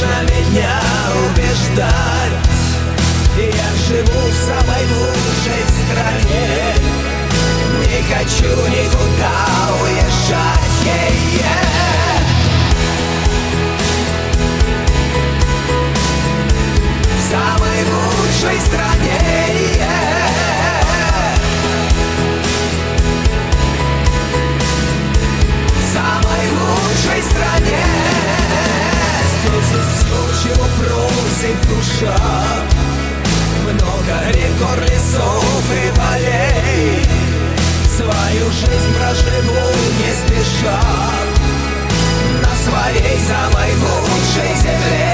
нужно меня убеждать. Я живу в самой лучшей стране, не хочу никуда уезжать. В самой лучшей стране, в самой лучшей стране. Здесь есть все, чего просит душа, много рек, гор, лесов и полей. Свою жизнь проживу не спеша на своей самой лучшей земле.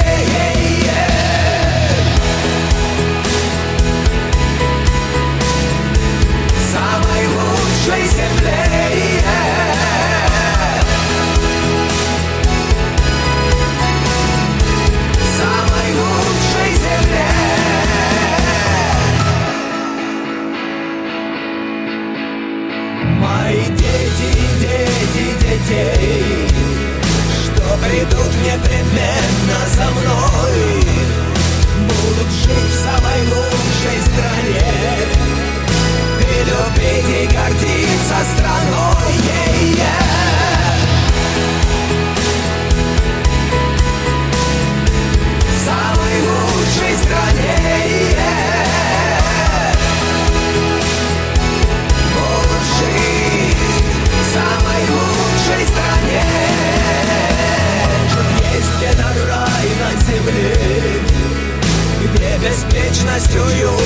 Самой лучшей земле. Самой лучшей земле. Мои дети, дети детей, что придут непременно за мной, будут жить в самой лучшей стране и любить и гордиться страной. В самой лучшей стране. Будут жить в самой лучшей стране. Может, есть где-то рай на земле, где беспечностью